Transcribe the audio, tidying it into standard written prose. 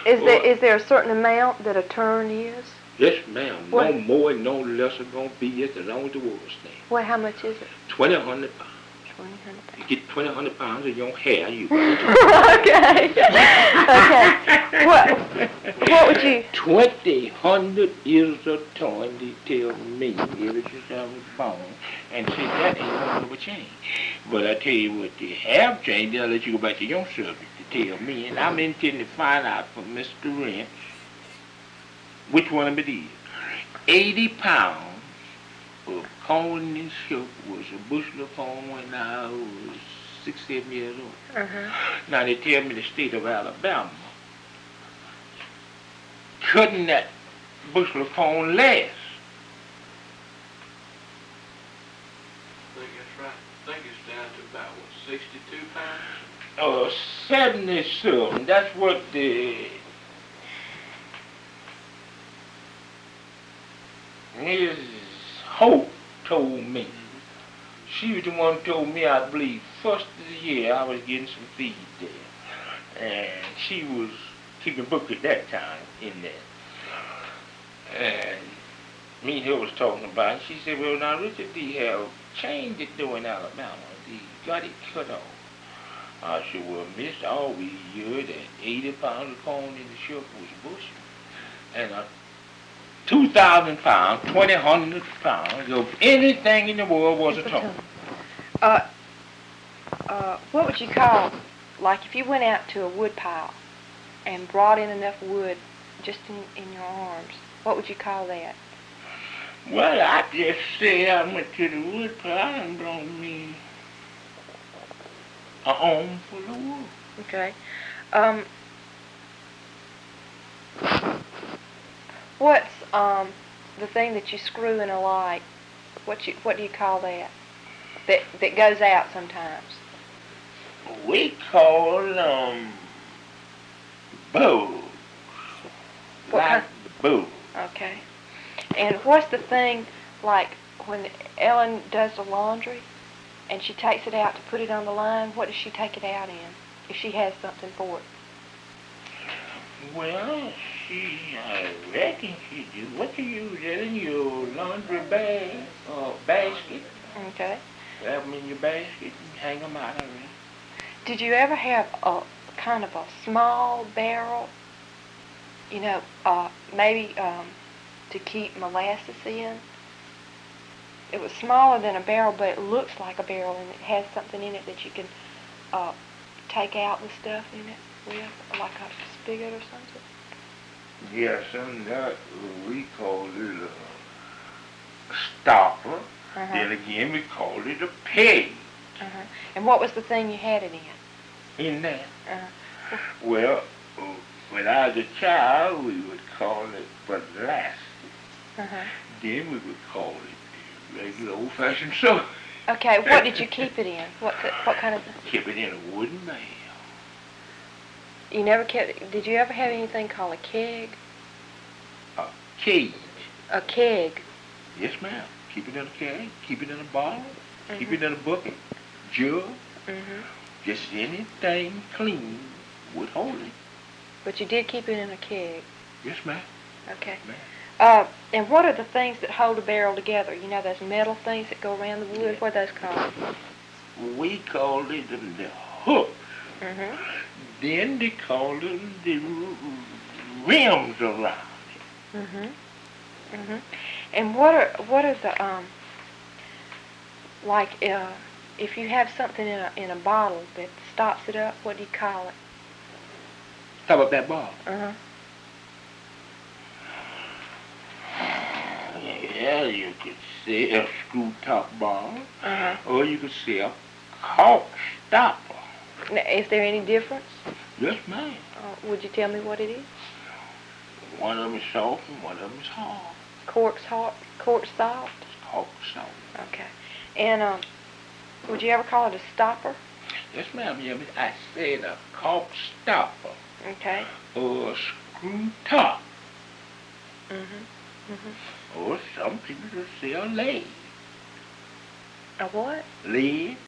Is there a certain amount that a turn is? Yes, ma'am. What? No more and no less are gonna be just as long as the world stands. Well, how much is it? 2,100 pounds. 2,100 pounds. You get 2,100 pounds in your hair, you got Okay. Okay. What would you? 2,100 is a toy, they tell me, ever since I was born. And say that ain't gonna ever change. But I tell you what, they have changed. I'll let you go back to your subject to tell me. And I'm intending to find out from Mr. Wrench which one of it is. 80 pounds of corn and sugar was a bushel of corn when I was 6, 7 years old. Now they tell me the state of Alabama couldn't that bushel of corn last. I think that's right. I think it's down to about, 62 pounds? 70 something. That's what the Ms. Hope told me. She was the one who told me, I believe, first of the year I was getting some feed there. And she was keeping book at that time in there. And me and her was talking about it. She said, well, now, Richard, they have changed it though in Alabama. They got it cut off. I said, well, miss, I always heard that 80 pounds of corn in the sugar was a bushel. And 2,000 pounds, 2,100 pounds of anything in the world was a ton. What would you call, like if you went out to a wood pile and brought in enough wood just in your arms, what would you call that? Well, I just say I went to the wood pile and brought me a arm full of wood. Okay. What's the thing that you screw in a light? What do you call that? That goes out sometimes. We call bulbs. What Like kind? the bulb. Okay. And what's the thing, like when Ellen does the laundry and she takes it out to put it on the line, what does she take it out in if she has something for it? Well, I reckon she do. What you use it in your laundry bag or basket? Okay. Have them in your basket and hang them out of it. Did you ever have a kind of a small barrel, you know, maybe to keep molasses in? It was smaller than a barrel, but it looks like a barrel, and it has something in it that you can take out the stuff in it with, like a spigot or something. Yes, and that we call it a stopper. Then again, we call it a peg. And what was the thing you had it in? In that. Well, when I was a child, we would call it molasses. Then we would call it regular old-fashioned soda. Okay, what did you keep it in? What kind of? Keep it in a wooden barrel. You never kept. Did you ever have anything called a keg? A cage. A keg. Yes, ma'am. Keep it in a keg. Keep it in a bottle. Keep it in a bucket. Jug. Just anything clean would hold it. But you did keep it in a keg. Yes, ma'am. Okay. Ma'am. And what are the things that hold a barrel together? You know those metal things that go around the wood? What are those called? We called it the hook. Then they called it the rims around it. And what are the like if you have something in a bottle that stops it up, what do you call it? How about that bottle? Yeah, you could say a screw top bottle, or you could say a cork stopper. Now, is there any difference? Yes, ma'am. Would you tell me what it is? One of them is soft and one of them is hard. Cork's hard, cork's soft? Cork soft. Okay. And would you ever call it a stopper? Yes, ma'am. Yeah, I said a cork stopper. Okay. Or a screw top. Or some people just say a lead. A what? Lead.